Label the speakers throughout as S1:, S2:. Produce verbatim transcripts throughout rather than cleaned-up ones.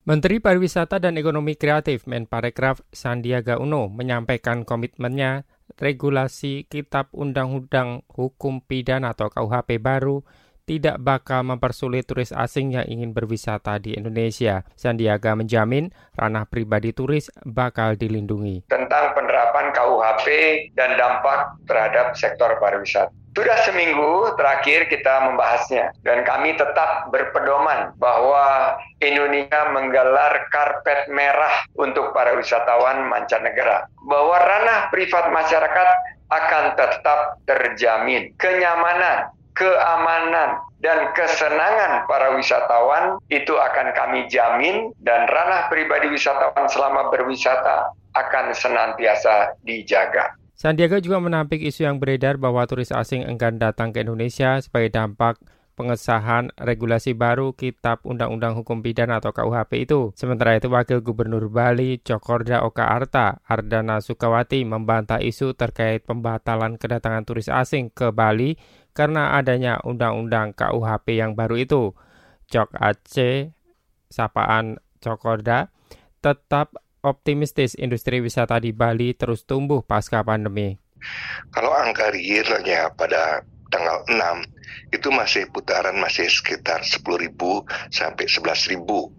S1: Menteri Pariwisata dan Ekonomi Kreatif Menparekraf Sandiaga Uno menyampaikan komitmennya regulasi Kitab Undang-Undang Hukum Pidana atau K U H P baru tidak bakal mempersulit turis asing yang ingin berwisata di Indonesia. Sandiaga menjamin ranah pribadi turis bakal dilindungi.
S2: Tentang penerapan K U H P dan dampak terhadap sektor pariwisata. Sudah seminggu terakhir kita membahasnya dan kami tetap berpedoman bahwa Indonesia menggelar karpet merah untuk para wisatawan mancanegara. Bahwa ranah privat masyarakat akan tetap terjamin. Kenyamanan, keamanan, dan kesenangan para wisatawan itu akan kami jamin dan ranah pribadi wisatawan selama berwisata akan senantiasa dijaga.
S1: Sandiaga juga menampik isu yang beredar bahwa turis asing enggan datang ke Indonesia sebagai dampak pengesahan regulasi baru Kitab Undang-Undang Hukum Pidana atau K U H P itu. Sementara itu, Wakil Gubernur Bali, Cokorda Oka Arta, Ardana Sukawati membantah isu terkait pembatalan kedatangan turis asing ke Bali karena adanya Undang-Undang K U H P yang baru itu. Cok Aceh, sapaan Cokorda, tetap optimistis industri wisata di Bali terus tumbuh pasca pandemi.
S3: Kalau angka realnya pada tanggal enam itu masih putaran masih sekitar sepuluh ribu sampai sebelas ribu.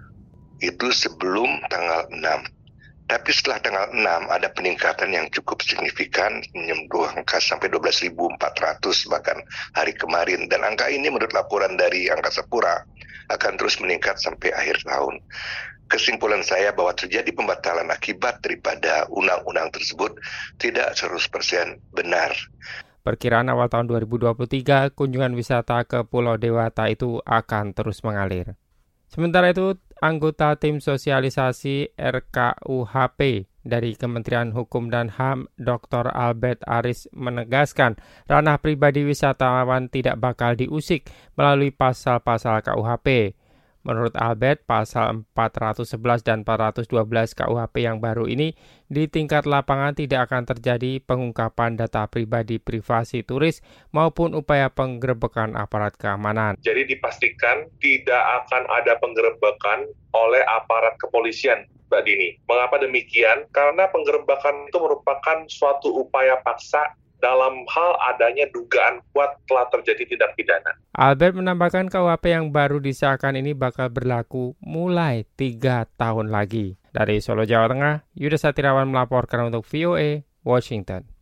S3: Itu sebelum tanggal enam. Tapi setelah tanggal enam ada peningkatan yang cukup signifikan, menyentuh angka sampai dua belas ribu empat ratus bahkan hari kemarin. Dan angka ini menurut laporan dari Angkasa Pura akan terus meningkat sampai akhir tahun. Kesimpulan saya bahwa terjadi pembatalan akibat daripada undang-undang tersebut tidak seratus persen benar.
S1: Perkiraan awal tahun dua ribu dua puluh tiga, kunjungan wisata ke Pulau Dewata itu akan terus mengalir. Sementara itu, anggota tim sosialisasi R K U H P dari Kementerian Hukum dan H A M, Doktor Albert Aris menegaskan ranah pribadi wisatawan tidak bakal diusik melalui pasal-pasal K U H P. Menurut Albert, pasal empat ratus sebelas dan empat ratus dua belas K U H P yang baru ini di tingkat lapangan tidak akan terjadi pengungkapan data pribadi privasi turis maupun upaya penggerebekan aparat keamanan.
S4: Jadi dipastikan tidak akan ada penggerebekan oleh aparat kepolisian, Mbak Dini. Mengapa demikian? Karena penggerebekan itu merupakan suatu upaya paksa dalam hal adanya dugaan kuat telah terjadi tindak pidana.
S1: Albert menambahkan K U H P yang baru disahkan ini bakal berlaku mulai tiga tahun lagi. Dari Solo, Jawa Tengah, Yuda Satirawan melaporkan untuk V O A, Washington.